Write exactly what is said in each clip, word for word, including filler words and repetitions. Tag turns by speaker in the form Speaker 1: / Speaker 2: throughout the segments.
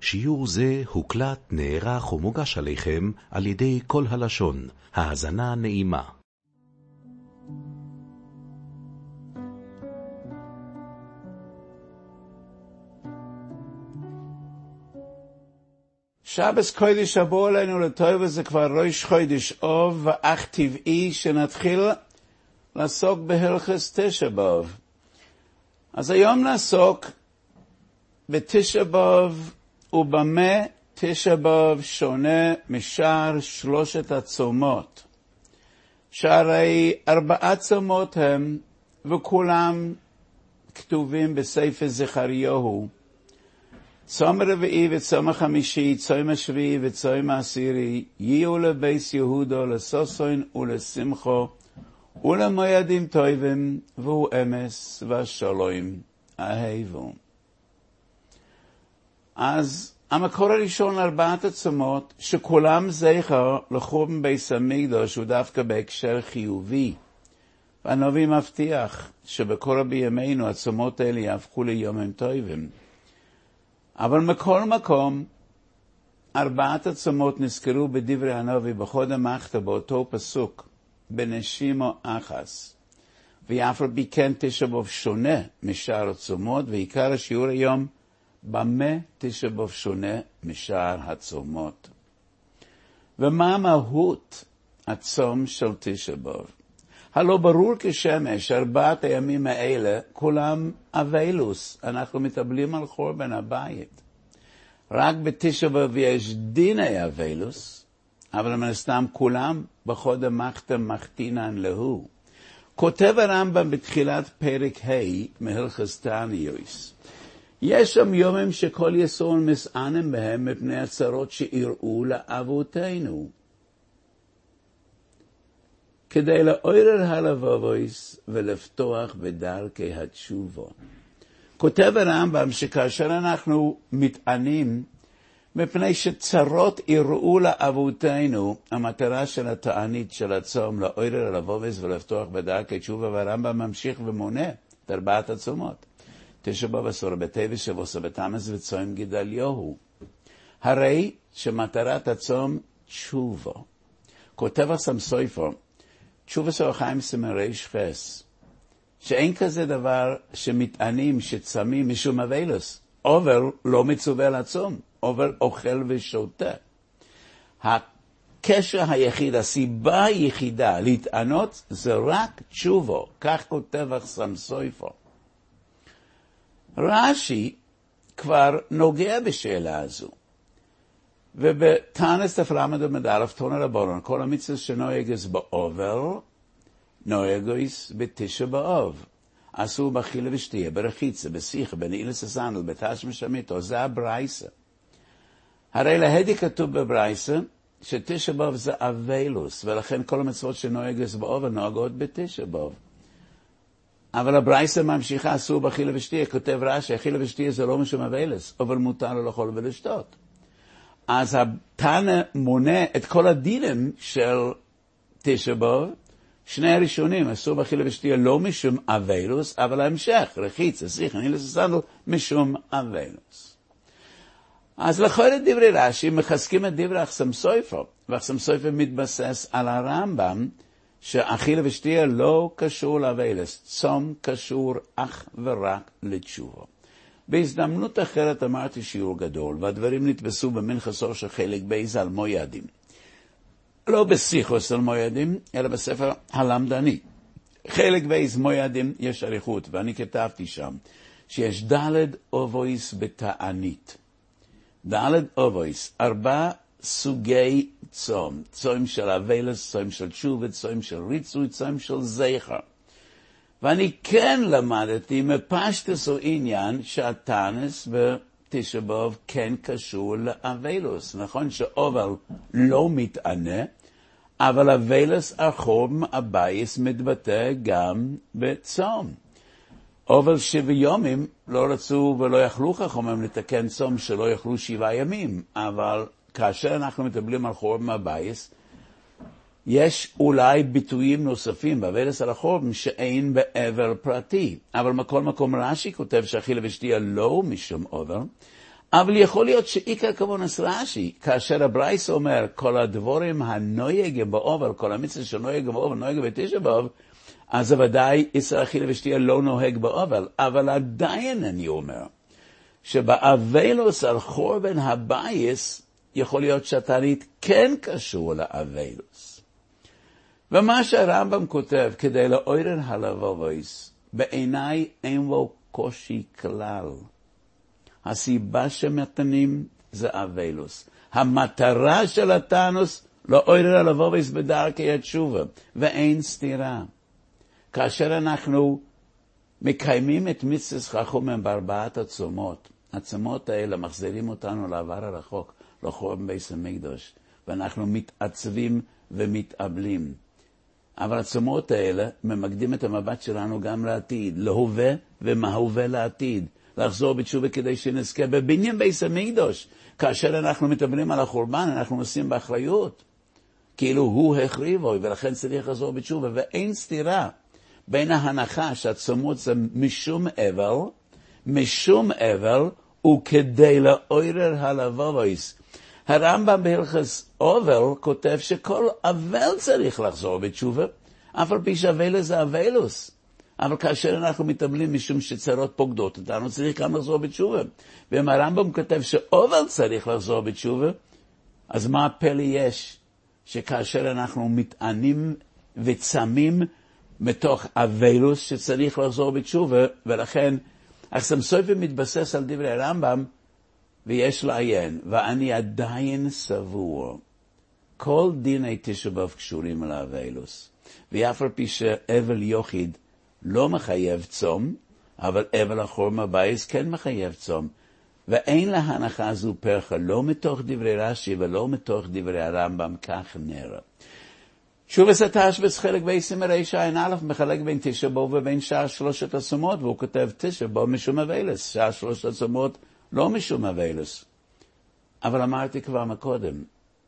Speaker 1: שיעור זה הוקלט, נערך ומוגש עליכם על ידי כל הלשון. האזנה נעימה.
Speaker 2: שבס קודש הבוא עלינו לטוב, וזה כבר ראש חודש אוב, ואך טבעי שנתחיל לעסוק בהלכס תשע באב. אז היום נעסוק בתשע באב, ובמה תשע באב שונה משאר שלושת הצומות. שהרי ארבעה צומות הם, וכולם כתובים בספר זכריהו. צום רביעי וצום החמישי, צום השביעי וצום העשירי, יהיו לבית יהודה לששון ולשמחו, ולמועדים טובים, והוא אמס והשלום אהבו. אז המקור הראשון לארבעת הצומות, שכולם זכר לחורבן בית המקדש, הוא דווקא בהקשר חיובי. והנביא מבטיח שבכל בימינו הצומות האלה יהפכו ליומים טובים. אבל מכל מקום, ארבעת הצומות נזכרו בדברי הנביא בחוד המחתה באותו פסוק, בנשימו אחס. ואף על פי כן תשע באב שונה משאר הצומות, ועיקר השיעור היום, במה תשע באב שונה משאר הצומות. ומה מהות הצום של תשע באב? הלא ברור כשמש, ארבעת הימים האלה, כולם אבילוס. אנחנו מתאבלים על חורבן הבית. רק בתשע באב יש דיני אבילוס, אבל מן הסתם כולם בחוד המחתה מחתינן להו. כותב הרמב"ם בתחילת פרק ה' מהלכס תעניוס. יש שם יומים שכל יסוד מסענם בהם מפני הצרות שאירעו לאבותינו. כדי לעורר הלבבוס ולפתוח בדרכי התשובו. כותב הרמב"ם שכאשר אנחנו מתענים, מפני שצרות אירעו לאבותינו, המטרה של התענית של הצום, לעורר הלבבוס ולפתוח בדרכי תשובה, והרמב"ם ממשיך ומונה את ארבעת הצומות. תשע באב עשרה בטבת ועשרה בתמוז וצום גדליהו. הרי שמטרת הצום תשובו. כותב הסם סופר, תשובה סורחיים סמרי שחס, שאין כזה דבר שמתענים, שצמים משום אבילוס. עובר לא מצווה לצום, עובר אוכל ושותה. הקשר היחיד, הסיבה היחידה להתענות, זה רק תשובו. כך כותב הסם סופר. רש"י כבר נוגע בשאלה הזו. ובתנ"ס תפלמד ומדלף תונה רבנן, כל המצוות שנוהגס בעובר, נוהגס בתשע באב. אסור באכילה ושתייה, ברחיצה, בשיחה, בנעילת הסנדל, בתשמע שמיטה, זה הברייסה. הרי להדי כתוב בברייסה, שתשע באב זה אבילוס, ולכן כל המצוות שנוהגס בעובר נוהגות בתשע באב. אבל הברייסה ממשיכה, אסור באכילה ושתייה, כותב רש"י, אכילה ושתייה זה לא משום אבילוס, אבל מותר לו לאכול ולשתות. אז התנא מונה את כל הדינים של תשע באב. שני הראשונים, אסור באכילה ושתייה לא משום אבילוס, אבל ההמשך, רחיצה, שיחה, נעילת הסנדל, משום אבילוס. אז לכל את דברי רש"י מחזקים את דברי החסם סופר, והחסם סופר מתבסס על הרמב"ם, שאכילה ושתייה לא קשור לאבילוס, צום קשור אך ורק לתשובה. בהזדמנות אחרת אמרתי שיעור גדול, והדברים נתפסו במנחס אור של חלק בייז על מוידים. לא בשיחוס על מוידים, אלא בספר הלמדני. חלק בייז מוידים יש אריכות, ואני כתבתי שם, שיש דלת אובויס בתענית. דלת אובויס, ארבע סוגי צום. צום של אבילוס, צום של תשובה, צום של ריצוי, צום של זכר. ואני כן למדתי מפשטוס או עניין שהתנ"ס בתשע באב כן קשור לאבילוס. נכון שעובר לא מתענה, אבל אבילוס החורבן הבייס מתבטא גם בצום. אבל שבע יומים לא רצו ולא יכלו חכמים לתקן צום שלא יכלו שבעה ימים, אבל כאשר אנחנו מדברים על חורבן הבייס, יש אולי ביטויים נוספים באבילוס על החורבן שאין בעבר פרטי. אבל מכל מקום רש"י כותב שאכילה ושתייה לא משום עובר, אבל יכול להיות שעיקר כוונס רש"י, כאשר הברייס אומר, כל הדבורים הנויגים באובל, כל המצווה שנויגים באובל, נויגים בתשע באב, אז ודאי ישראל אכילה ושתייה לא נוהג באובל. אבל עדיין אני אומר, שבאבילוס על חורבן הבייס, יכול להיות שהתענית כן קשור לאבילוס. ומה שהרמב"ם כותב, כדי לעורר הלבבויס, בעיניי אין לו קושי כלל. הסיבה שמתנים זה אבילוס. המטרה של התנוס לעורר הלבבויס בדרכי התשובה, ואין סתירה. כאשר אנחנו מקיימים את מצוות חכמים בארבעת הצומות, הצומות האלה מחזירים אותנו לעבר הרחוק, לחורבן בית המקדש, ואנחנו מתעצבים ומתאבלים. אבל הצומות האלה ממקדים את המבט שלנו גם לעתיד, להווה ומהווה לעתיד, לחזור בתשובה כדי שנזכה בבניין בית המקדש. כאשר אנחנו מתאבלים על החורבן, אנחנו נושאים באחריות, כאילו הוא החריבו, ולכן צריך לחזור בתשובה, ואין סתירה בין ההנחה שהצומות זה משום אבל, משום אבל, וכדי לעורר הלבבויס. הרמב"ם בהלכות אבל כותב שכל אבל צריך לחזור בתשובה, אף על פי שהאבל זה אבילוס. אבל כאשר אנחנו מתאבלים משום שצרות פוקדות אותנו, צריך גם לחזור בתשובה. ואם הרמב"ם כותב שאבל צריך לחזור בתשובה, אז מה הפלא יש? שכאשר אנחנו מתענים וצמים מתוך אבילוס שצריך לחזור בתשובה, ולכן החסם סופר מתבסס על דברי הרמב"ם, ויש לעיין, ואני עדיין סבור, כל דיני תשע באב קשורים על האבילוס, ואף על פי שאבל יחיד לא מחייב צום, אבל אבל החורבן הבייס כן מחייב צום, ואין להנחה זו פרחה, לא מתוך דברי רש"י ולא מתוך דברי הרמב"ם, כך נראה. שוב עשה תשבץ חלק בעשרים הרישא עין א' מחלק בין תשע באב ובין שאר שלושת הצומות, והוא כותב תשע באב משום אבילוס, שאר שלושת הצומות לא משום אבילוס. אבל אמרתי כבר מקודם,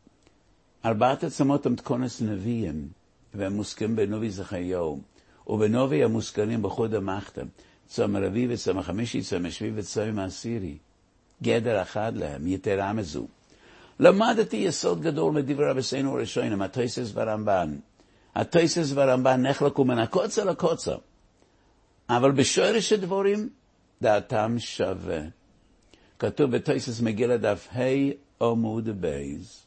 Speaker 2: ארבעת הצומות הם תכונס נביאים, והם מוסכים בנובי זכיהו, ובנובי הם מוזכרים בחוד המחתם, צום רביעי וצום החמישי, צום השביעי וצום העשירי. גדר אחד להם, יתרה מזו. למדתי יסוד גדול מדברי רבותינו הראשונים, התוספות והרמב"ן. התוספות והרמב"ן נחלקו מן הקוצר לקוצר, אבל בשורש הדברים דעתם שווה. כתוב בתוספות מגילה דף ה' עמוד בייז,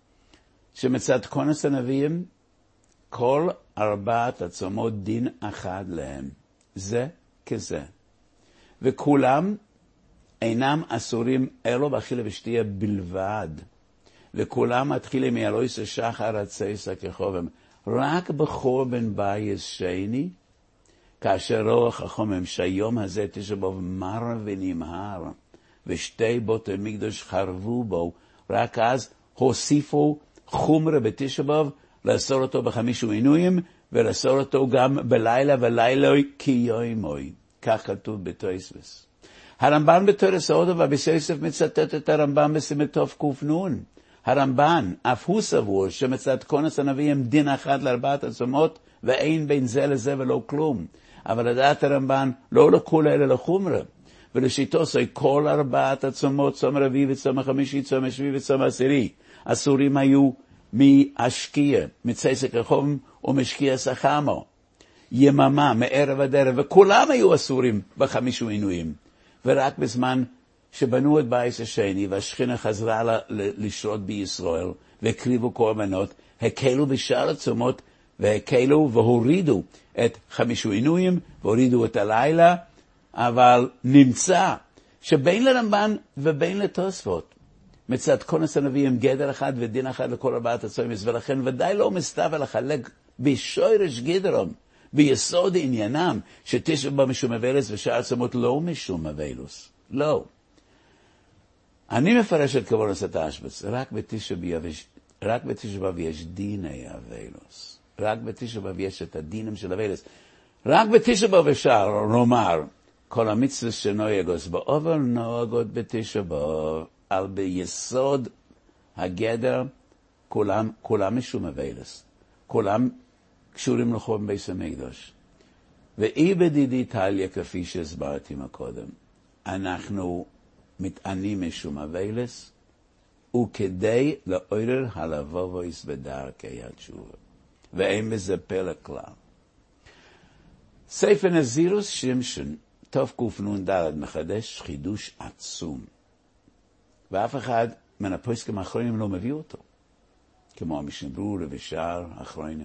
Speaker 2: שמצד כונס הנביאים, כל ארבעת הצומות דין אחד להם, זה כזה. וכולם אינם אסורים אלו באכילה ושתייה בלבד. וכולם מתחילים מאלוהיס השחר עד צייסה כחובם. רק בחורבן בייס שני, כאשר רוח החומם שהיום הזה תשע באב מר ונמהר, ושתי בותי מקדש חרבו בו, רק אז הוסיפו חומרה בתשע באב, לאסור אותו בחמישו עינויים, ולאסור אותו גם בלילה ולילוי כיומוי. כך כתוב בתוספות. הרמב"ן בתורה סעודה ובסייסף מצטט את הרמב"ן בסימטוף קופנון. הרמב"ן אף הוא סבור שמצד כונס הנביאים דין אחד לארבעת הצומות, ואין בין זה לזה ולא כלום. אבל לדעת הרמב"ן לא לכולה אלא לחומרה. ולשיטו סוי כל ארבעת הצומות, צום רביעי וצום החמישי, צום השביעי וצום העשירי, אסורים היו מהשקיע, מצייסק רחום ומשקיע סחמו, יממה, מערב עד ערב, וכולם היו אסורים בחמישו עינויים. ורק בזמן שבנו את בייס השני, והשכינה חזרה ל- ל- לשרות בישראל, והקריבו קורבנות, הקלו בשאר הצומות, והקלו והורידו את חמישו עינויים, והורידו את הלילה, אבל נמצא שבין לרמב"ן ובין לתוספות, מצד כונס הנביאים גדר אחד ודין אחד לכל ארבעת הצומות, ולכן ודאי לא מסתבר לחלק בשורש גדרם, ביסוד עניינם, שתשע באב משום אבילוס ושאר הצומות לא משום אבילוס. לא. אני מפרש את כוונת התשבץ, רק בתשע באב יש, רק בתשע באב יש דיני אבילוס. רק בתשע באב יש את הדינים של אבילוס. רק בתשע באב אפשר לומר, כל המצוות שנוהגות באובל נוהגות בתשע באב, על ביסוד הגדר, כולם, כולם משום אבילוס. כולם קשורים לחורבן בית המקדש. ואי בדידי טליה, כפי שהסברתי מקודם, אנחנו מתענים משום אבלס, וכדי לעורר הלבובויס בדרכי התשובה. ואין בזה פלא כלל. ספר נזירוס שמשון, תוף קופנון דלת, מחדש חידוש עצום. ואף אחד מן הפוסקים האחרונים לא מביא אותו. כמו המשנה ברורה ושאר האחרונים.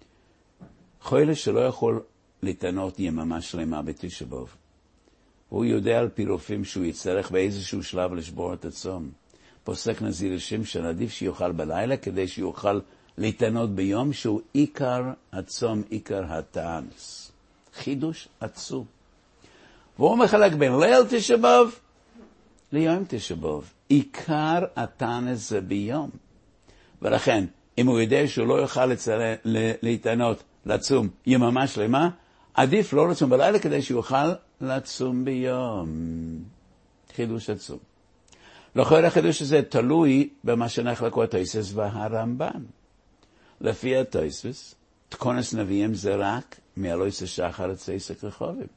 Speaker 2: חולה שלא יכול לטענות יממה שלמה בתשעה באב. והוא יודע על פי רופאים שהוא יצטרך באיזשהו שלב לשבור את הצום. פוסק נזיר שמשון, עדיף שיוכל בלילה כדי שיוכל לטענות ביום שהוא עיקר הצום, עיקר הטענס. חידוש עצום. והוא מחלק בין ליל תשעה באב ליום תשעה באב. עיקר הטענס זה ביום. ולכן, אם הוא יודע שהוא לא יוכל להתענות לצום יממה שלמה, עדיף לא לצום בלילה כדי שיוכל לצום ביום. חידוש עצום. לכן החידוש הזה תלוי במה שנחלקו התוספות והרמב"ן. לפי התוספות, תקונס נביאים זה רק מאלוהיס השחר עד צייסק רחובים.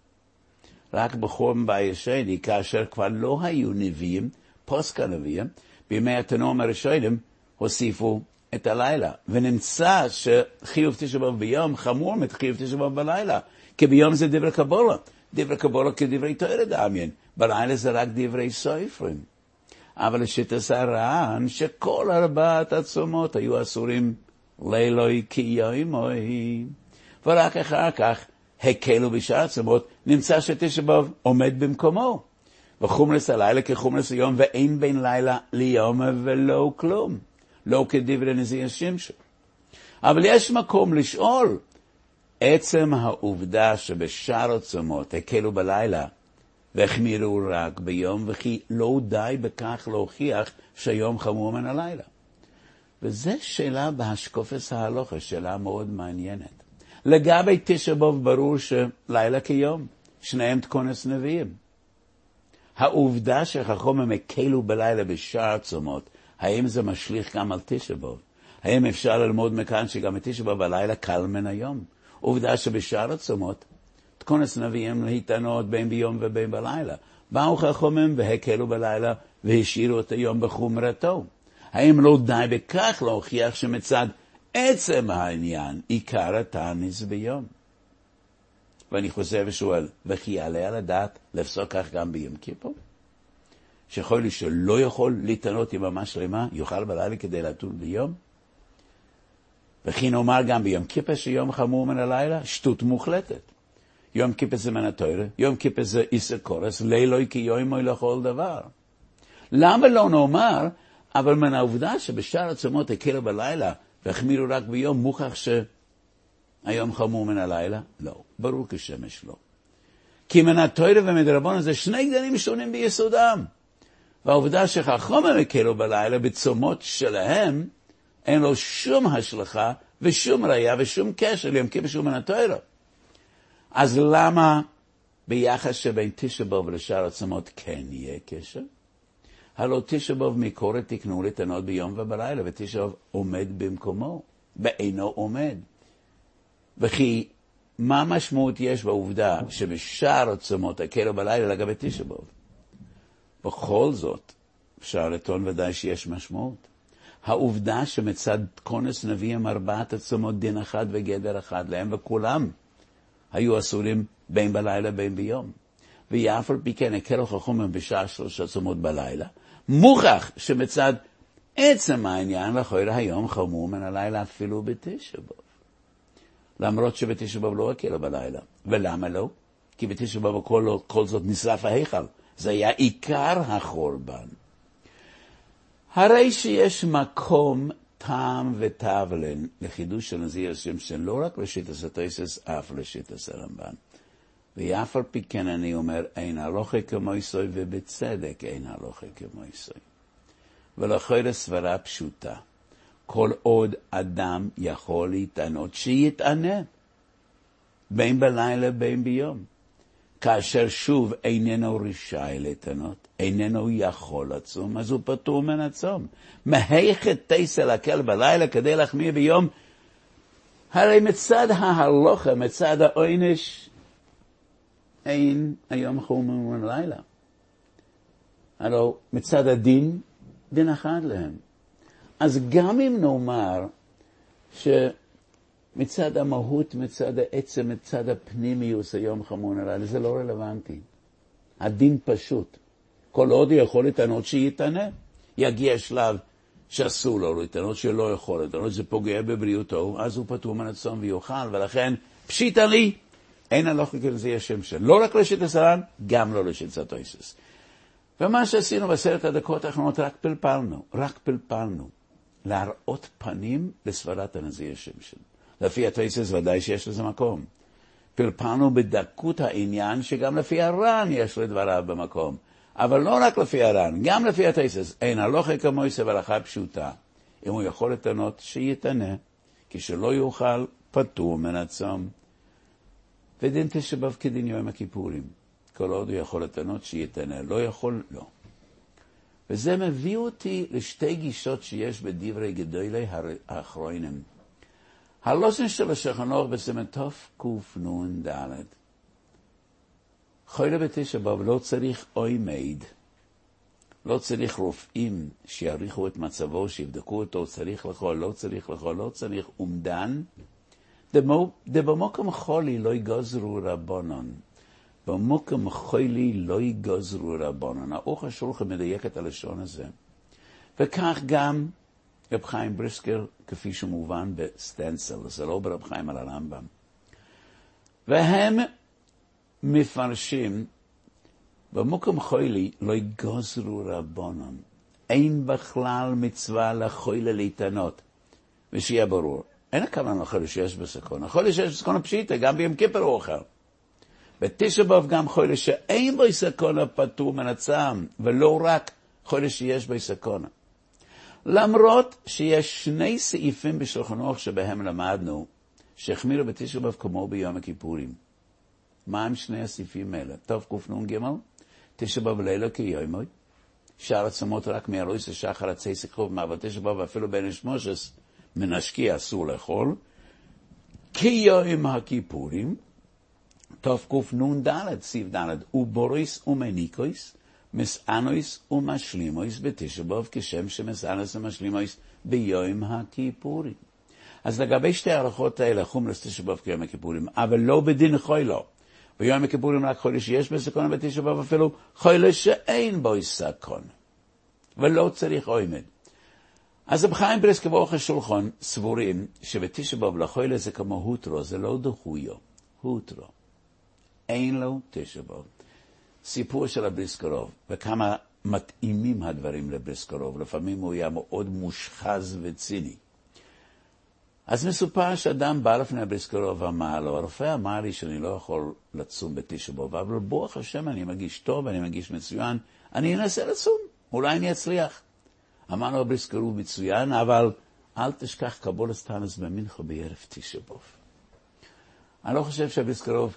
Speaker 2: רק בחורבן בית שני, כאשר כבר לא היו נביאים, פוסק הנביאים, בימי התנועים הראשונים הוסיפו את הלילה. ונמצא שחיוב תשעה באב ביום חמור מתחיוב תשעה באב בלילה. כי ביום זה דברי קבולה. דברי קבולה כדברי תורה דמיין. בלילה זה רק דברי סופרים. אבל לשיטת הר"ן שכל ארבעת הצומות היו אסורים לילוי כיומוי. ורק אחר כך הקלו בשאר הצומות, נמצא שתשעה באב עומד במקומו. וחומרס הלילה כחומרס היום, ואין בין לילה ליום ולא כלום. לא כדברי נזיר שמשון. אבל יש מקום לשאול, עצם העובדה שבשאר הצומות הקלו בלילה, והחמירו רק ביום, וכי לא די בכך להוכיח שהיום חמור מן הלילה. וזו שאלה בהשקופת ההלכה, שאלה מאוד מעניינת. לגבי תשעה באב ברור שלילה כיום, שניהם תקונס נביאים. העובדה שחכמים הקלו בלילה בשאר הצומות, האם זה משליך גם על תשעה באב? האם אפשר ללמוד מכאן שגם תשעה באב בלילה קל מן היום? עובדה שבשאר הצומות, תקונס נביאים להתענות בין ביום ובין בלילה. באו חכמים והקלו בלילה והשאירו את היום בחומרתו. האם לא די בכך להוכיח שמצד עצם העניין עיקר הטענס ביום? ואני חוזר ושואל, וכי יעלה על הדעת לפסוק כך גם ביום כיפור? שיכול לי שלא יכול להתענות יממה שלמה, יוכל בלילה כדי לדון ביום? וכי נאמר גם ביום כיפור שיום חמור מן הלילה? שטות מוחלטת. יום כיפור זה מן התורה, יום כיפור זה איסר קורס, לילוי כיומוי לכל דבר. למה לא נאמר, אבל מן העובדה שבשאר הצומות הקלו בלילה, והחמירו רק ביום, מוכח שהיום חמור מן הלילה? לא, ברור כשמש לא. כי מן התורה ומדרבנן זה שני גדנים שונים ביסודם. והעובדה שחכמים הקלו בלילה בצומות שלהם, אין לו שום השלכה ושום ראיה ושום קשר ליום כיפור שהוא מן התורה. אז למה ביחס שבין תשעה באב ולשאר הצומות כן יהיה קשר? הלא תשעה באב מקורת תקנו לטענות ביום ובלילה, ותשעה באב עומד במקומו, בעינו עומד. וכי מה משמעות יש בעובדה שבשאר הצומות הקלו בלילה לגבי תשעה באב? בכל זאת, אפשר לטעון ודאי שיש משמעות. העובדה שמצד כונס נביאים ארבעת הצומות דין אחד וגדר אחד להם, וכולם היו אסורים בין בלילה בין ביום. ואף על פי כן הקלו חכמים בשעה שלושה צומות בלילה, מוכח שמצד עצם העניין לכאורה היום חמור מן הלילה אפילו בתשעה באב. למרות שבתשעה באב לא הקלו בלילה. ולמה לא? כי בתשעה באב כל, כל זאת נשרף ההיכל. זה היה עיקר החורבן. הרי שיש מקום טעם ותבלן לחידוש של נזיר שמשון, לא רק לשיטת התוספות, אף לשיטת הרמב"ן. ואף על פי כן אני אומר, אין הלכה כמויסוי, ובצדק אין הלכה כמויסוי. ולכן סברה פשוטה, כל עוד אדם יכול להתענות, שיתענה, בין בלילה בין ביום. כאשר שוב איננו רשאי להתענות, איננו יכול לצום, אז הוא פטור מן הצום. מהיכת תעשה להקל בלילה כדי להחמיר ביום? הרי מצד ההלכה, מצד העונש, אין היום חמור מן הלילה. הלוא מצד הדין, דין אחד להם. אז גם אם נאמר שמצד המהות, מצד העצם, מצד הפנימיוס, היום חמון עליי, זה לא רלוונטי. הדין פשוט. כל עוד יכול לטענות שיתענה. יגיע שלב שאסור לו לטענות שלא יכול לטענות, זה פוגע בבריאותו, אז הוא פטור מן הצום ויוכל, ולכן פשיטה לי, אין הלכה כזה השם שלו. לא רק לשיטת הר"ן, גם לא לשיטת תוספות. ומה שעשינו בעשרת הדקות האחרונות, רק פלפלנו, רק פלפלנו. להראות פנים לסברת הנזיר השם שלו. לפי התוספות ודאי שיש לזה מקום. פלפלנו בדקות העניין שגם לפי הר"ן יש לדבריו במקום. אבל לא רק לפי הר"ן, גם לפי התוספות. אין הלכה כמויסה והלכה פשוטה. אם הוא יכול לטענות, שיתענה, כשלא יוכל פטור מן הצום. ודין תשעה באב כדין יום הכיפורים. כל עוד הוא יכול לטענות, שיתענה. לא יכול, לא. וזה מביא אותי לשתי גישות שיש בדברי גדולי האחרונים. הלושן של השולחן ערוך בסימן תקנ"ד. חולה בתשעה באב לא צריך עומד, לא צריך רופאים שיעריכו את מצבו, שיבדקו אותו, צריך לאכול, לא צריך לאכול, לא צריך אומדן. דבמוקם חולי לא יגזרו רבנן. במוקם חולי לא יגזרו רבנן. האורך השולחן מדייק את הלשון הזה. וכך גם רב חיים בריסקר, כפי שמובן בסטנצל, זה לא ברב חיים על הרמב"ם. והם מפרשים, במוקם חולי לא יגזרו רבנן. אין בכלל מצווה לחולי להתענות. ושיהיה ברור, אין הכוונה לחולי שיש בסכון. החולי שיש בסכון הפשיטה, גם ביום כיפר הוא אוכל. בתשעה באב גם חולי שאין בו סכון פטור מן הצום, ולא רק חולי שיש בו סכון. למרות שיש שני סעיפים בשולחן ערוך שבהם למדנו, שהחמירו בתשעה באב כמו ביום הכיפורים. מה הם שני הסעיפים האלה? תקנ"ג, תשעה באב לילה כיומוי, שאר הצומות רק מאלוהיס השחר עצי סחוב, אבל תשעה באב אפילו בין השמושס מנשקי אסור לאכול, כיום הכיפורים, תקנ"ד, סעיף ד', ובוריס ומניקויס, מסענויס ומשלימויס בתשעה באב, כשם שמסענויס ומשלימויס ביום הכיפורים. אז לגבי שתי הערכות האלה, חומרס תשעה באב כיום הכיפורים, אבל לא בדין חוילו. ביום הכיפורים רק חולי שיש בסכון, בתשעה באב אפילו חולי שאין בו סכון. ולא צריך עומד. אז רב חיים בריסקר ואורך השולחן סבורים שבתשעה באב לחולי זה כמו הוטרו, זה לא דחויו, הוטרו. אין לו תשעה באב. סיפור של הבריסקרוב, וכמה מתאימים הדברים לבריסקרוב, לפעמים הוא היה מאוד מושחז וציני. אז מסופר שאדם בא לפני הבריסקרוב ואמר לו, הרופא אמר לי שאני לא יכול לצום בתשעה באב, אבל ברוך השם אני מגיש טוב, אני מגיש מצוין, אני אנסה לצום, אולי אני אצליח. אמר לו הבריסקרוב מצוין, אבל אל תשכח קבולת תאנס במנחה בערב תשעה באב. אני לא חושב שהבריסקרוב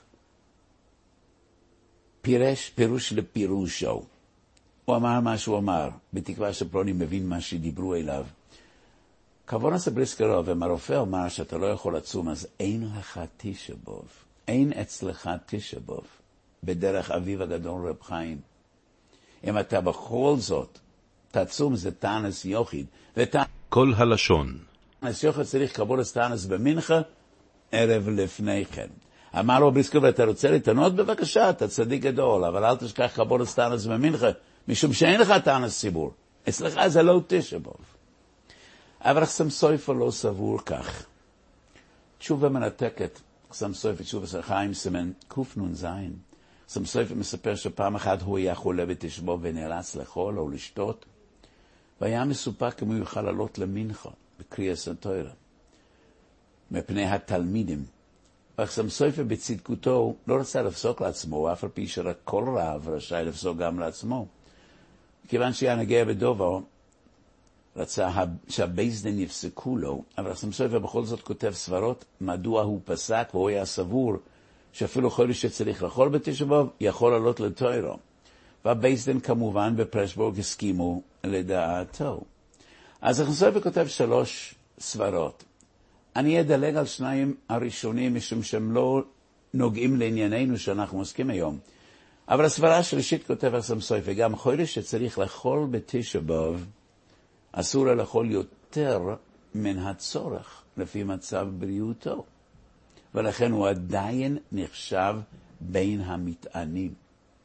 Speaker 2: פירש פירוש לפירושו. הוא אמר מה שהוא אמר, בתקווה שפלוני מבין מה שדיברו אליו. כוונס הבריסקרוב, אם הרופא אמר שאתה לא יכול לצום, אז אין לך תשעה באב. אין אצלך תשעה באב. בדרך אביו הגדול רב חיים. אם אתה בכל זאת, תצום זה תאנס יוחיד.
Speaker 1: כל הלשון.
Speaker 2: תאנס יוחיד צריך קבולת תאנס במנחה, ערב לפני כן. אמר לו בריסקרוב, אתה רוצה להתענות? בבקשה, אתה צדיק גדול, אבל אל תשכח קבולת תאנס במנחה, משום שאין לך תאנס ציבור. אצלך זה לא תשעה באב. אבל חסם סופר לא סבור כך. תשובה מנתקת, חסם סופר, תשובה של חיים סימן קנ"ז. חסם סופר מספר שפעם אחת הוא היה חולה בתשעה באב ונאלץ לאכול או לשתות, והיה מסופק אם הוא יוכל לעלות למנחה, בקריאת התורה, מפני התלמידים. וחסם סופר בצדקותו לא רצה לפסוק לעצמו, אף על פי שרק כל רב רשאי לפסוק גם לעצמו. כיוון שהיה נגיע בדובו, רצה שהבייסדין יפסקו לו, אבל חסם סופר בכל זאת כותב סברות, מדוע הוא פסק, והוא היה סבור שאפילו חולי שצריך לאכול בתשעה באב, יכול לעלות לתורה. והבייסדין כמובן בפרשבורג הסכימו לדעתו. אז חסם סופר כותב שלוש סברות. אני אדלג על שניים הראשונים, משום שהם לא נוגעים לענייננו שאנחנו עוסקים היום. אבל הסברה השלישית כותב הסם סופר, וגם חודש שצריך לאכול בתשע באב, אסור לה לאכול יותר מן הצורך, לפי מצב בריאותו. ולכן הוא עדיין נחשב בין המטענים.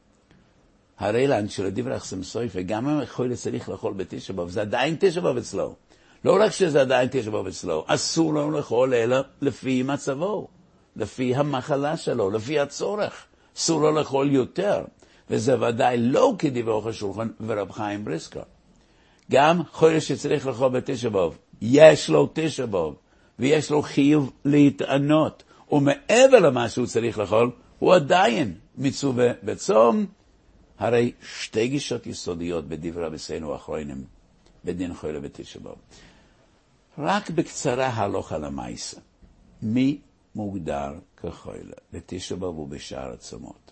Speaker 2: הרי לאן שלדבר הסם סופר, גם אם חודש צריך לאכול בתשע באב, זה עדיין תשע באב אצלו. לא רק שזה עדיין תשע באב אצלו, אסור לו לאכול אלא לפי מצבו, לפי המחלה שלו, לפי הצורך. אסור לו לאכול יותר, וזה ודאי לא כדברי אוכל שולחן ורב חיים בריסקר. גם חודש שצריך לאכול בתשע באב, יש לו תשע באב, ויש לו חיוב להתענות, ומעבר למה שהוא צריך לאכול, הוא עדיין מצווה בצום. הרי שתי גישות יסודיות בדברי רבותינו האחרונים, בדין חולה בתשע באב. רק בקצרה הלכה למעשה. מי מוגדר כחולה בתשע באב ובשאר הצומות?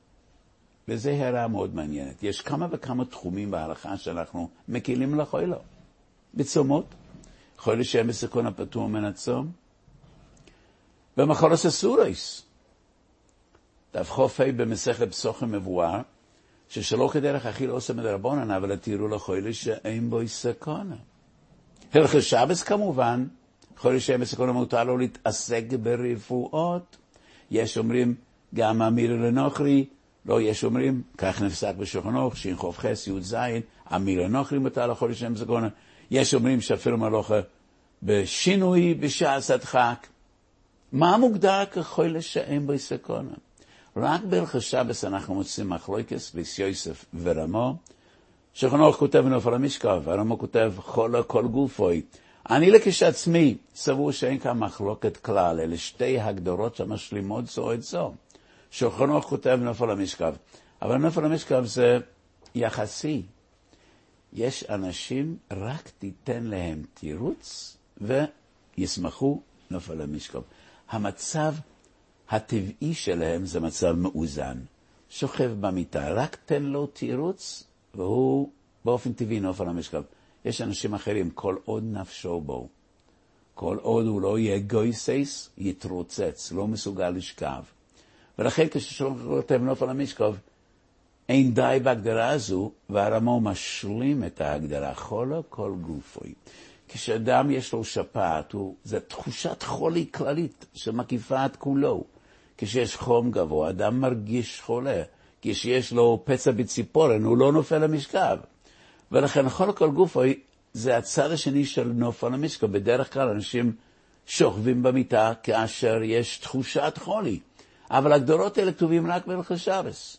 Speaker 2: וזו הערה מאוד מעניינת. יש כמה וכמה תחומים בהלכה שאנחנו מקילים לחולה. בצומות, חולה שהם בסיכון הפטור מן הצום, במחלות אסורס. דף חופי במסכת פסוחים מבואר, ששלא כדרך אכילה עושה מדרבנן, אבל תראו לחולה שאין בו סכנה. הלכות שבת כמובן, חולה שהם בסכנה מותר לו להתעסק ברפואות. יש אומרים גם אמיר לנוכרי, לא, יש אומרים, כך נפסק בשולחן ערוך, שין חוף חס, י' זין, אמיר לנוכרי מותר לחולה שהם בסכנה. יש אומרים שאפילו מלוכה בשינוי בשעת הדחק. מה מוגדר כחולה שאין בו סכנה? רק בהלכות שבת אנחנו מוצאים מחלוקת בין יוסף ורמו. שולחן ערוך כותב נופל המשכב, הרמו כותב חולה כל גופוי. אני לכשעצמי סבור שאין כאן מחלוקת כלל, אלה שתי הגדרות שמשלימות זו את זו. שולחן ערוך כותב נופל המשכב, אבל נופל המשכב זה יחסי. יש אנשים, רק תיתן להם תירוץ וישמחו נופל המשכב. המצב הטבעי שלהם זה מצב מאוזן. שוכב במיטה, רק תן לו תירוץ, והוא באופן טבעי נופל המשכב. יש אנשים אחרים, כל עוד נפשו בו, כל עוד הוא לא יהיה גויסס, יתרוצץ, לא מסוגל לשכב. ולכן כששוכב נופל המשכב, אין די בהגדרה הזו, והרמו משלים את ההגדרה, חולה כל גופוי. כשאדם יש לו שפעת, הוא, זה תחושת חולי כללית שמקיפה את כולו. כשיש חום גבוה, אדם מרגיש חולה. כשיש לו פצע בציפורן, הוא לא נופל למשכב. ולכן חולה כל גופוי, זה הצד השני של נופל למשכב. בדרך כלל אנשים שוכבים במיטה כאשר יש תחושת חולי. אבל הגדורות האלה כתובים רק בהלכות שבת.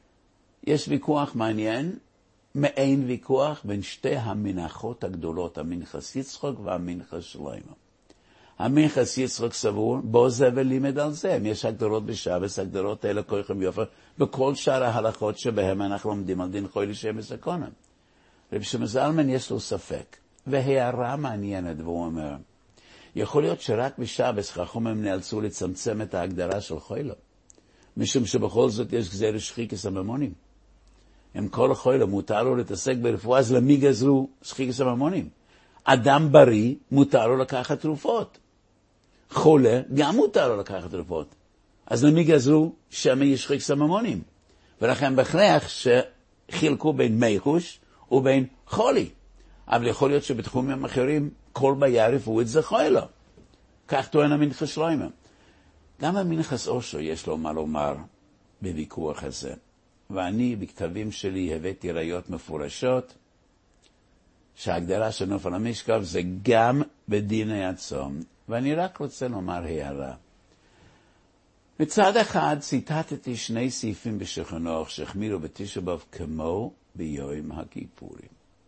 Speaker 2: יש ויכוח מעניין, מעין ויכוח בין שתי המנחות הגדולות, המנחס יצחק והמנחס שלמה. המנחס יצחק סבור, בו זה ולימד על זה. יש הגדרות בשבת, הגדרות האלה כוחם יופי, בכל שאר ההלכות שבהם אנחנו לומדים על דין חולי שהם בסכנה. רב שמעון זלמן יש לו ספק, והערה מעניינת, והוא אומר, יכול להיות שרק בשבת חכמים נאלצו לצמצם את ההגדרה של חולי, משום שבכל זאת יש גזיר שחיקס הממונים. אם כל חולה מותר לו להתעסק ברפואה, אז למי גזרו שחיקס הממונים? אדם בריא מותר לו לקחת תרופות. חולה גם מותר לו לקחת תרופות. אז למי גזרו שמי יש שחיקס הממונים? ולכן בכך שחילקו בין מיחוש ובין חולי. אבל יכול להיות שבתחומים אחרים כל בעיה רפואית זה חולה. כך טוען המנחס שלמה. גם המנחס אושו יש לו מה לומר בוויכוח הזה. ואני בכתבים שלי הבאתי ראיות מפורשות שההגדרה של נופל המשכב זה גם בדיני הצום. ואני רק רוצה לומר הערה. מצד אחד ציטטתי שני סעיפים בשולחן ערוך שהחמירו בתשע באב כמו ביום הכיפורים.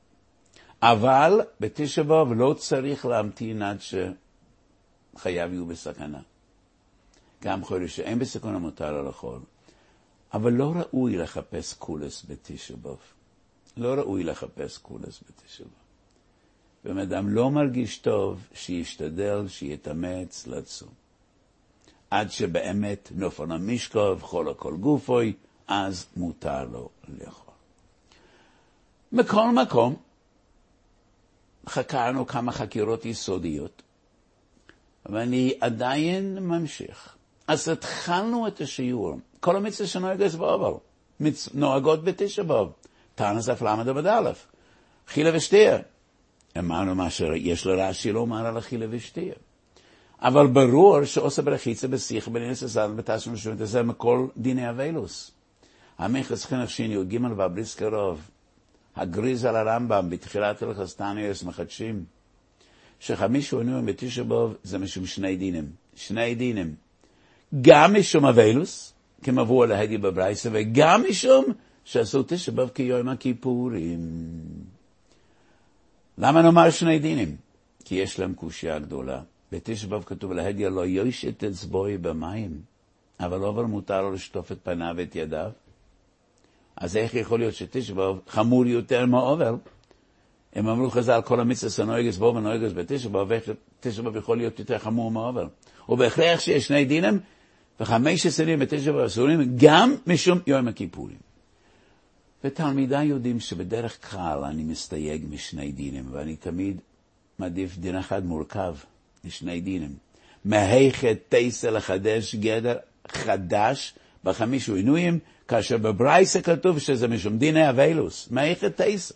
Speaker 2: אבל בתשע באב לא צריך להמתין עד שחייו יהיו בסכנה. גם חודש שאין בסכנה מותר לאכול. אבל לא ראוי לחפש קולס בתשע באב. לא ראוי לחפש קולס בתשע באב. ואדם לא מרגיש טוב שישתדל, שיתאמץ לצום. עד שבאמת נופל המשכב, חולה כל גופוי, אז מותר לו לאכול. מכל מקום, חקרנו כמה חקירות יסודיות, ואני עדיין ממשיך. אז התחלנו את השיעור. כל המצווה שנוהגת בעובר. נוהגות בתשע באב. תנא דף למד עמוד א', אכילה ושתייה. אמרנו מה שיש לרש"י לומר על אכילה ושתייה. אבל ברור שעושה ברחיצה בשיח בנילס הסעד בתשע משום זה מכל דיני אבילוס. המכס חינוך שני י"ג והבריס קרוב, הגריז על הרמב"ם בתחילת הלכות תניאס מחדשים, שחמישה עינויים בתשע באב זה משום שני דינים. שני דינים. גם משום אבילוס, כמבוא להגיד בברייסה, וגם משום שעשו תשע באב כיום הכיפורים. למה נאמר שני דינים? כי יש להם קושיה גדולה. בתשע באב כתוב להגיד לא יושט אצבעו במים, אבל אבל מותר לו לשטוף את פניו ואת ידיו. אז איך יכול להיות שתשע באב חמור יותר מהאובל? הם אמרו חז"ל כל המצוות הנוהגת בו ונוהגת בתשע באב, ואיך תשע באב יכול להיות יותר חמור מהאובל? ובהכרח שיש שני דינים, וחמש עשרה בתשע באב אסורים, גם משום יום הכיפורים. ותלמידיי יודעים שבדרך כלל אני מסתייג משני דינים, ואני תמיד מעדיף דין אחד מורכב לשני דינים. מהיכת תייסה לחדש גדר חדש בחמישו עינויים, כאשר בברייסה כתוב שזה משום דיני אבילוס. מהיכת תייסה.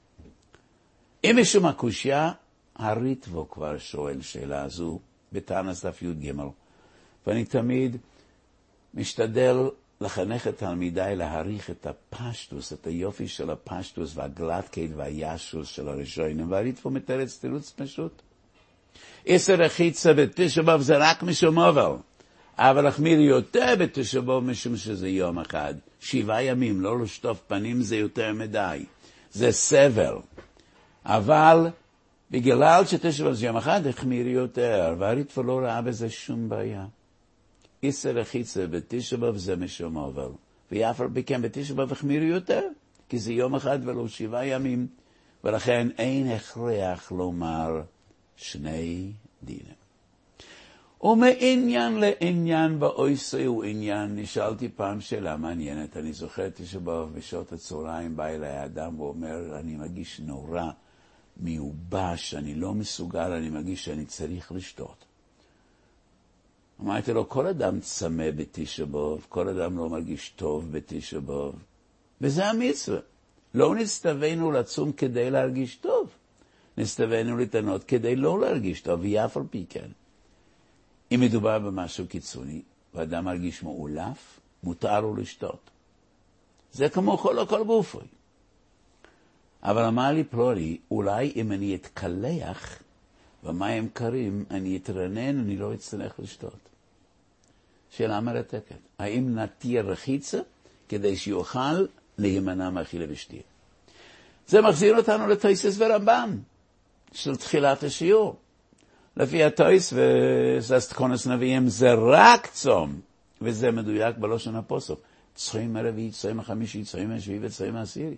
Speaker 2: אם משום הקושיה, הריטבו כבר שואל שאלה הזו בתנא דף י"ג, ואני תמיד משתדל לחנך את תלמידיי להעריך את הפשטוס, את היופי של הפשטוס והגלתקייט והישוס של הראשונים, והריטבו מתרץ תירוץ פשוט. עשר רחיצה בתשע באב זה רק משום אובל, אבל החמיר יותר בתשע באב משום שזה יום אחד. שבעה ימים לא לשטוף פנים זה יותר מדי, זה סבל. אבל בגלל שתשע באב זה יום אחד החמיר יותר, והריטבו לא ראה בזה שום בעיה. עשר רחיצה בתשע באב זה משום אובל, ואף על פי כן בתשע באב החמיר יותר, כי זה יום אחד ולא שבעה ימים, ולכן אין הכרח לומר שני דינים. ומעניין לעניין באויסי הוא עניין, נשאלתי פעם שאלה מעניינת, אני זוכר תשע באב בשעות הצהריים בא אליי אדם ואומר, אני מרגיש נורא מיובש, אני לא מסוגל, אני מרגיש שאני צריך לשתות. אמרתי לו, כל אדם צמא בתשע באב, כל אדם לא מרגיש טוב בתשע באב, וזה המצווה. לא נסתווינו לצום כדי להרגיש טוב, נסתווינו לתנות כדי לא להרגיש טוב, ויף על פי כן. אם מדובר במשהו קיצוני, ואדם מרגיש מעולף, מותר לו לשתות. זה כמו כל הכל גופוי. אבל אמר לי פלוני, אולי אם אני אתקלח במים קרים, אני אתרנן, אני לא אצטרך לשתות. שאלה מרתקת. האם נתיר רחיצה כדי שיוכל להימנע מאכילה ושתייה? זה מחזיר אותנו לתויסס ורמב"ן של תחילת השיעור. לפי התויס וססטקונס נביאים זה רק צום, וזה מדויק בלושן הפוסוק. צום הרביעי, צום החמישי, צום השביעי וצום העשירי.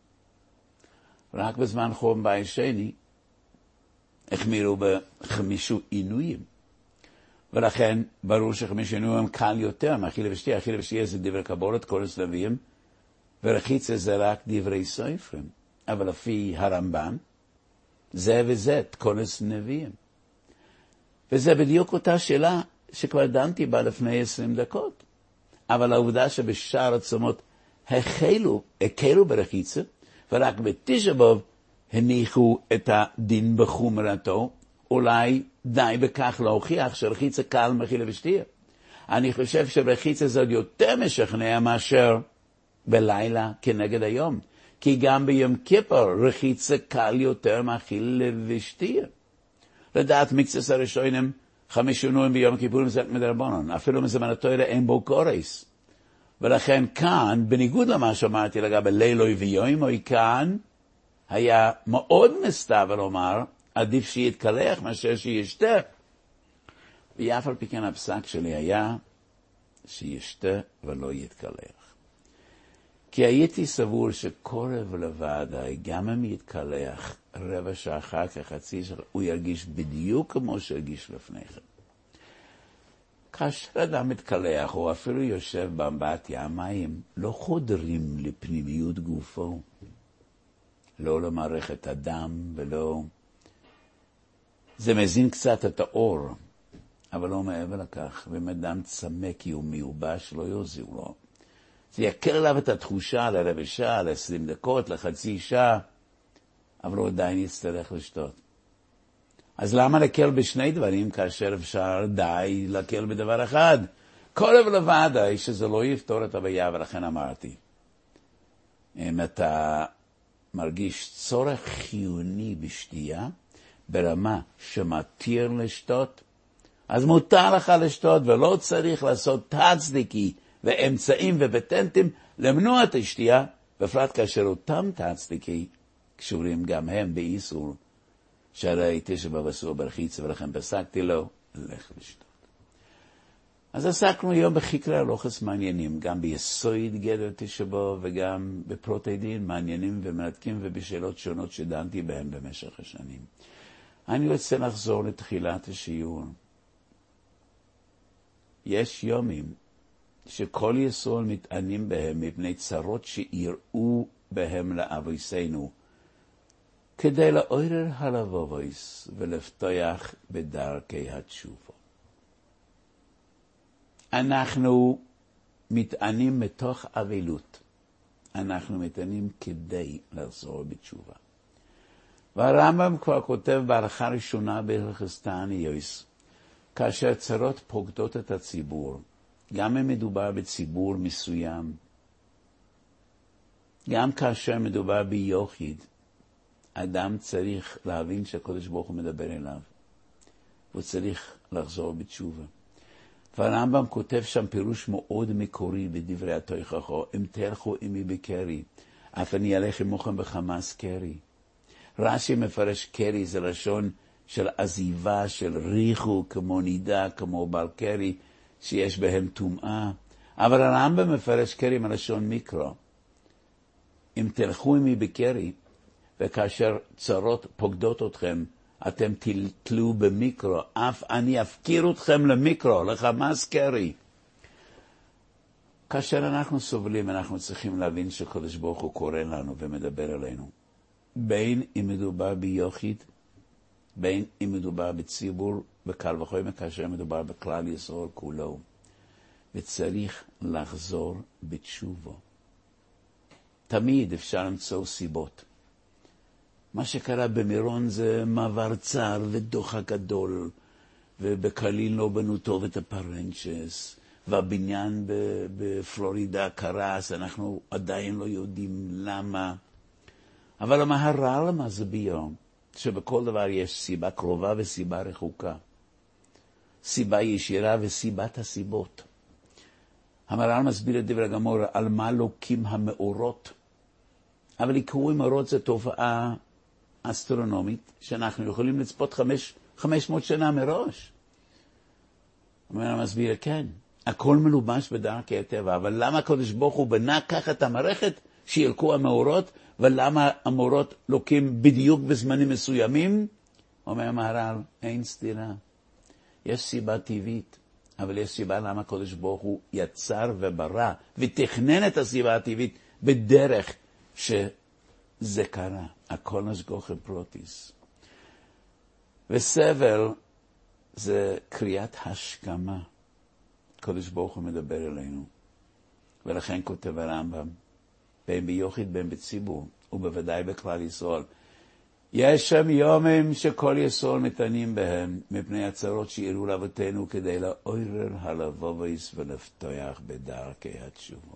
Speaker 2: רק בזמן חורבן בית שני החמירו בחמישו עינויים. ולכן ברור שחמישו עינויים קל יותר מאכילה ושתייה. אכילה ושתייה זה דברי קבולת, קורס נביאים, ורחיצה זה רק דברי סופרים. אבל לפי הרמב"ן, זה וזה, תקונס נביאים. וזה בדיוק אותה שאלה שכבר דנתי בה לפני עשרים דקות. אבל העובדה שבשאר הצומות החלו, הקלו ברחיצה, ורק בתשע באב הניחו את הדין בחומרתו, אולי די בכך להוכיח שרחיצה קל מאכילה ושתייה. אני חושב שרחיצה זה עוד יותר משכנע מאשר בלילה כנגד היום. כי גם ביום כיפר רחיצה קל יותר מאכילה ושתייה. לדעת מקצת הראשונים חמש עינויים ביום כיפורים זה מדרבנן. אפילו מזמן התורה אין בו קורס. ולכן כאן, בניגוד למה שאמרתי לגבי לילוי ויומוי, כאן היה מאוד מסתבר לומר, עדיף שיתקלח מאשר שישתה. ואף על פי כן הפסק שלי היה שישתה ולא יתקלח. כי הייתי סבור שקורב לבד, גם אם יתקלח רבע שעה אחר כך, חצי שעה, הוא ירגיש בדיוק כמו שהרגיש לפני כן. כאשר אדם מתקלח, או אפילו יושב באמבטיה, המים לא חודרים לפנימיות גופו. לא למערכת הדם ולא... זה מזין קצת את האור, אבל לא מעבר לכך. ואם אדם צמא כי הוא מיובש, לא יוזיל לו. זה יקל עליו את התחושה לרבע שעה, ל-עשרים דקות, לחצי שעה, אבל הוא עדיין יצטרך לשתות. אז למה לקל בשני דברים כאשר אפשר די לקל בדבר אחד? כל לבד היא שזה לא יפתור את הבעיה, ולכן אמרתי, אם אתה מרגיש צורך חיוני בשתייה, ברמה שמתיר לשתות, אז מותר לך לשתות, ולא צריך לעשות תצדיקי ואמצעים ופטנטים למנוע את השתייה, בפרט כאשר אותם תצדיקי קשורים גם הם באיסור, שהרי תשע באב אסור ברחיצה, ולכן פסקתי לו, לך לשתות. אז עסקנו היום בחקרי הלוכס מעניינים, גם ביסוד גדר תשע באב וגם בפרוטי דין מעניינים ומנתקים ובשאלות שונות שדנתי בהם במשך השנים. אני רוצה לחזור לתחילת השיעור. יש יומים שכל יסוד מתענים בהם מפני צרות שיראו בהם לאבויסנו, כדי לעורר הלבובויס ולפתוח בדרכי התשובה. אנחנו מתענים מתוך אבילות. אנחנו מתענים כדי לחזור בתשובה. והרמב"ם כבר כותב בהלכה ראשונה בהלכות תעניות, כאשר צרות פוקדות את הציבור, גם אם מדובר בציבור מסוים, גם כאשר מדובר ביוחיד, אדם צריך להבין שהקדוש ברוך הוא מדבר אליו. הוא צריך לחזור בתשובה. והרמב"ם כותב שם פירוש מאוד מקורי בדברי התוכחה, אם תלכו עמי בקרי, אף אני אלך עמכם בחמאס קרי. רש"י מפרש קרי זה לשון של עזיבה, של ריחו, כמו נידה, כמו בר קרי, שיש בהם טומאה. אבל הרמב"ם מפרש קרי מלשון מיקרו. אם תלכו עמי בקרי, וכאשר צרות פוקדות אתכם, אתם תתלו במיקרו, אף אני אפקיר אתכם למיקרו, לחמאס קרי. כאשר אנחנו סובלים, אנחנו צריכים להבין שקדוש ברוך הוא קורא לנו ומדבר אלינו. בין אם מדובר ביוחיד, בין אם מדובר בציבור, בקל וחומר, כאשר מדובר בכלל ישראל כולו. וצריך לחזור בתשובה. תמיד אפשר למצוא סיבות. מה שקרה במירון זה מעבר צר ודוחק גדול, ובקליל לא בנו טוב את הפרנצ'ס, והבניין בפלורידה קרס, אנחנו עדיין לא יודעים למה. אבל המהר"ל מסביר שבכל דבר יש סיבה קרובה וסיבה רחוקה. סיבה ישירה וסיבת הסיבות. המהר"ל מסביר את דברי הגמור על מה לוקים המאורות. אבל ליקוי מאורות זה תופעה אסטרונומית שאנחנו יכולים לצפות חמש, חמש מאות שנה מראש. המהר"ל מסביר, כן, הכל מלובש בדרכי הטבע, אבל למה הקדוש ברוך הוא בנה ככה את המערכת שילקו המאורות, ולמה המאורות לוקים בדיוק בזמנים מסוימים? אומר המהר"ל, אין סתירה. יש סיבה טבעית, אבל יש סיבה למה הקדוש ברוך הוא יצר וברא, ותכנן את הסיבה הטבעית בדרך שזה קרה. הכל נשגוח פרוטיס. וסבל זה קריאת השכמה. הקדוש ברוך הוא מדבר אלינו. ולכן כותב הרמב"ם, בין ביוחיד בין בציבור, ובוודאי בכלל ישראל. יש שם יומים שכל ישראל מתענים בהם, מפני הצרות שיראו לאבותינו, כדי לעורר הלבובויס ולפתוח בדרכי התשובה.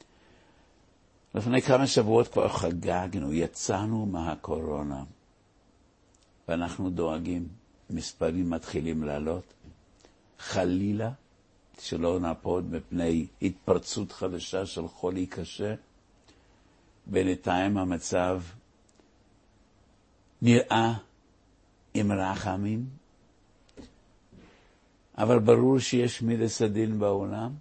Speaker 2: לפני כמה שבועות כבר חגגנו, יצאנו מהקורונה, ואנחנו דואגים, מספרים מתחילים לעלות, חלילה, שלא נפוד מפני התפרצות חדשה של חולי קשה. בינתיים המצב נראה עם רחמים, אבל ברור שיש מידס הדין בעולם,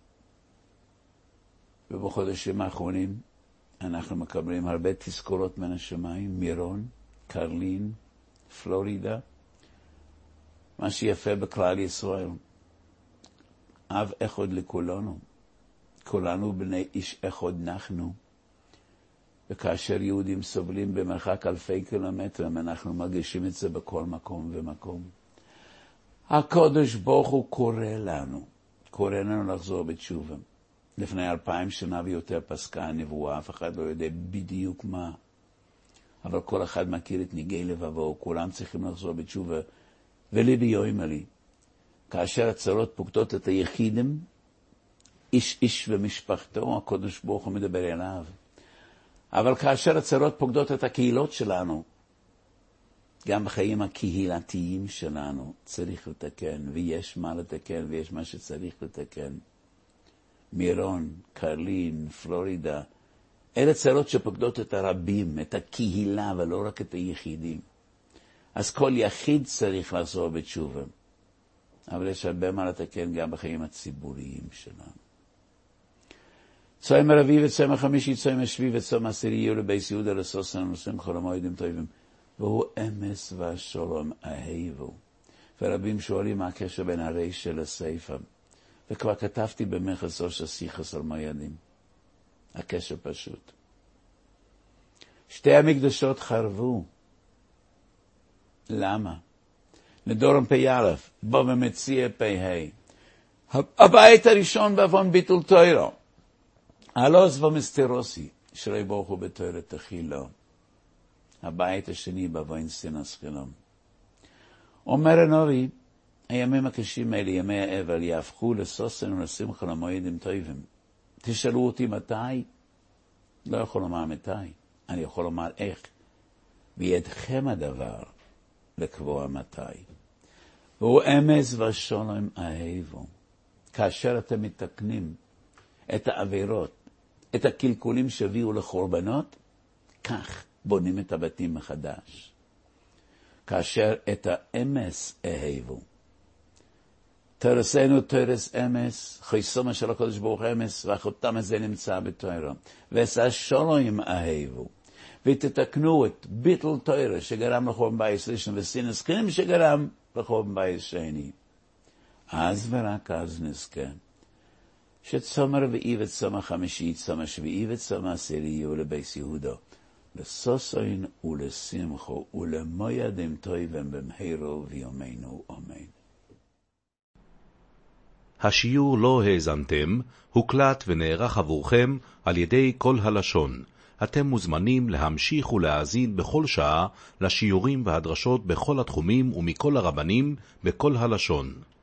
Speaker 2: ובחודשים האחרונים אנחנו מקבלים הרבה תזכורות מן השמיים, מירון, קרלין, פלורידה. מה שיפה בכלל ישראל, אב אחד לכולנו, כולנו בני איש אחד נחנו, וכאשר יהודים סובלים במרחק אלפי קילומטרים, אנחנו מרגישים את זה בכל מקום ומקום. הקדוש ברוך הוא קורא לנו, קורא לנו לחזור בתשובה. לפני אלפיים שנה ויותר פסקה הנבואה, אף אחד לא יודע בדיוק מה. אבל כל אחד מכיר את ניגי לבבו, כולם צריכים לחזור בתשובה. וליבי יאמר לי, כאשר הצרות פוקדות את היחידים, איש איש ומשפחתו, הקדוש ברוך הוא מדבר אליו. אבל כאשר הצרות פוקדות את הקהילות שלנו, גם בחיים הקהילתיים שלנו צריך לתקן, ויש מה לתקן, ויש מה שצריך לתקן. מירון, קרלין, פלורידה, אלה צרות שפוקדות את הרבים, את הקהילה, ולא רק את היחידים. אז כל יחיד צריך לחזור בתשובה. אבל יש הרבה מה לתקן גם בחיים הציבוריים שלנו. צום הרביעי וצום החמישי, צום השביעי וצום העשירי יהיו לבייס יהודה לסוסן ונושאים חול המועדים טובים. והוא אמס והשלום אהבו. ורבים שואלים מה הקשר בין הרישא לסיפא. וכבר כתבתי במכסו שסיחס על מועדים. הקשר פשוט. שתי המקדשות חרבו. למה? נדורם פי א', בו ומציע פי ה'. הבית הראשון בעוון ביטול תוירו. הלוס ומסתירוסי, שרי ברוך הוא בתוירת תחילו. הבית השני בעוון סינס חילום. אומר הנורי, הימים הקשים האלה, ימי האבל, יהפכו לסוסן ולשמחה למועדים טובים. תשאלו אותי מתי? לא יכול לומר מתי. אני יכול לומר איך. וידכם הדבר לקבוע מתי. והוא אמס ושלום אהבו. כאשר אתם מתקנים את העבירות, את הקלקולים שהביאו לחורבנות, כך בונים את הבתים מחדש. כאשר את האמס אהבו. תרסנו תרס אמס, חייסומה של הקודש ברוך אמס, והחותם הזה נמצא בתוירה. ועשה שלום אהבו. ותתקנו את ביטל תוירה שגרם לחורבן בית ראשון וסינס חילום שגרם לחורבן בית שני. אז ורק אז נזכה. שצום הרביעי וצום החמישי, צום השביעי וצום העשירי יהיו לבייס יהודה. לסוסן ולשמחו ולמועדים טובים במהרו ויומנו אמן.
Speaker 1: השיעור לא האזנתם, הוקלט ונערך עבורכם על ידי כל הלשון. אתם מוזמנים להמשיך ולהאזין בכל שעה לשיעורים והדרשות בכל התחומים ומכל הרבנים בכל הלשון.